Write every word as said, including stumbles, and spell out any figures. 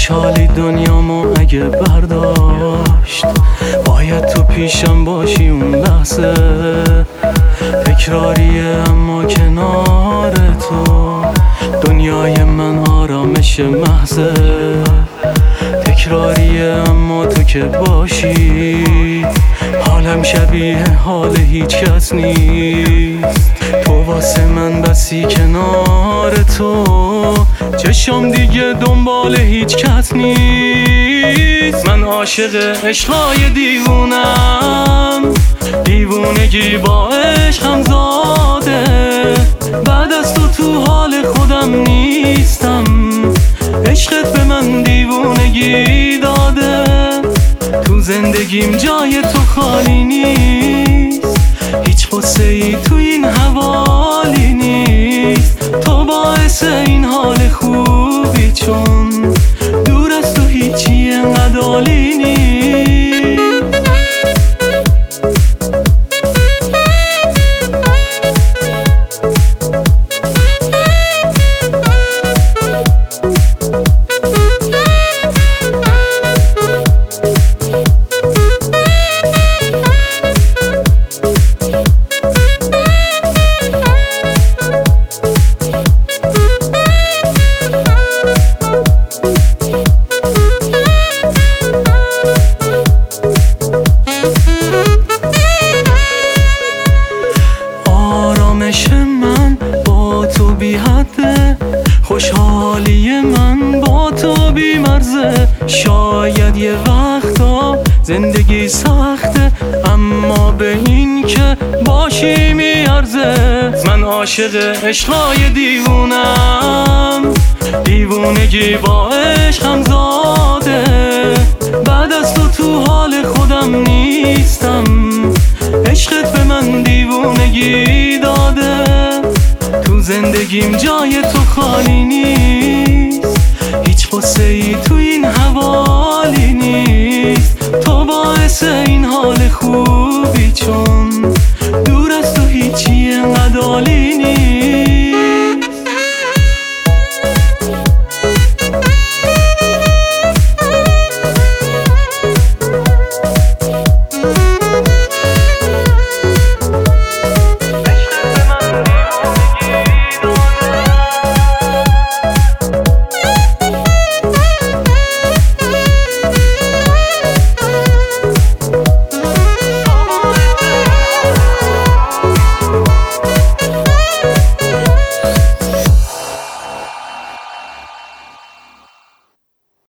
خوشحالی دنیامو اگه برداشت باید تو پیشم باشی اون لحظه. تکراریه اما کنار تو دنیای من آرامش محضه. تکراریه اما تو که باشی حالم شبیه حال هیچ کس نیست. تو واسه من بسی کنار تو چشم دیگه دنبال هیچ کس نیست. من عاشق عشقای دیوونم، دیوونگی با عشقم زاده. بعد از تو تو حال خودم نیستم، عشقت به من دیوونگی داده. تو زندگیم جای تو خالی نیست، هیچ قصه ای تو این حوالی نیست. تو باعث این حال خوبی چون دور از تو هیچی انقدر عالی نیست. من با تو بی حده، خوشحالی من با تو بی مرزه. شاید یه وقتا زندگی سخته اما به این که باشی میارزه. من عاشق عشقای دیوونم، دیوونگی با عشقم زاده. بعد از تو تو حال خودم نیستم، عشقت به من دیوونگی داده. تو زندگیم جای تو خالی نیست، هیچ قصه ای تو این حوالی نیست. تو باعث این حال خوبی چون